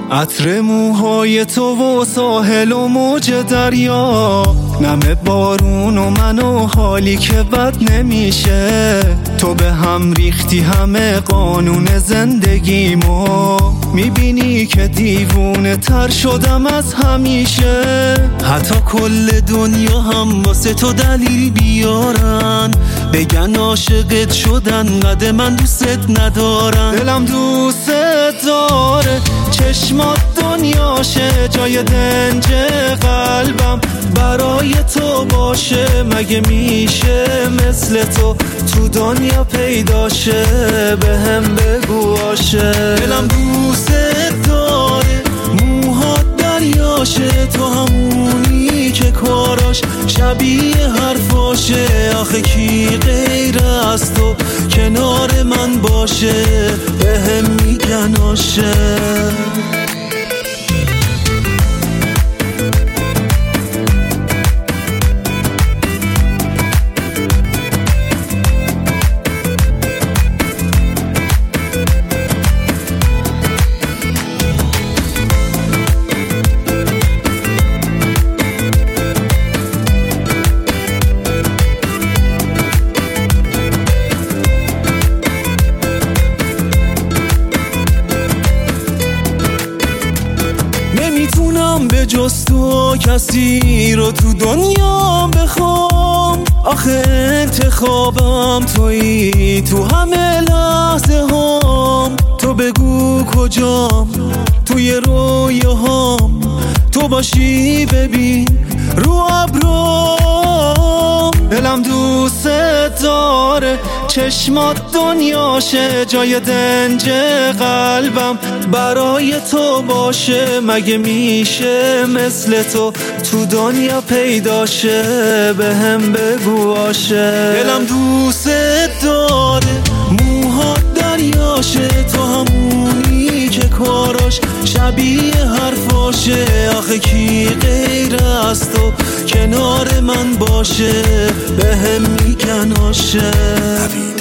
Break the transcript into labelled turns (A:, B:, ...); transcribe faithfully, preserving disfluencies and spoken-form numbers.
A: عطر موهای تو و ساحل و موج دریا، نم بارون و من و حالی که بد نمیشه. تو به هم ریختی همه قانون زندگیمو، میبینی که دیوونه تر شدم از همیشه. حتی کل دنیا هم واسه تو دلیل بیارن، بگن عاشقت شدن قد من دوست ندارن. دلم دوست داره، چشمات دنیاشه، جای دنج قلبم برای تو باشه. مگه میشه مثل تو تو دنیا پیداشه، به هم بگو عاشق. دلم دوست داره، موهات دریاشه، تو همونی که کاراش شبیه حرفاشه. آخه کی غیر از تو کنار من باشه، به هم میگن عاشق. نمیتونم به جز تو کسی رو تو دنیا بخوام. آخه انتخابم تویی تو همه لحظه هام. تو بگو کجام توی رویاهام، تو باشی ببین رو ابرام. دلم دوست داره، چشمات دنیاشه، جای دنج قلبم برای تو باشه. مگه میشه مثل تو تو دنیا پیداشه، به هم بگو عاشق. دلم دوست داره، موهات دریاشه، تو همونی که کاراش شبیه حرفاشه. آخه کی غیر از تو کنار من باشه، به هم میگن عاشق.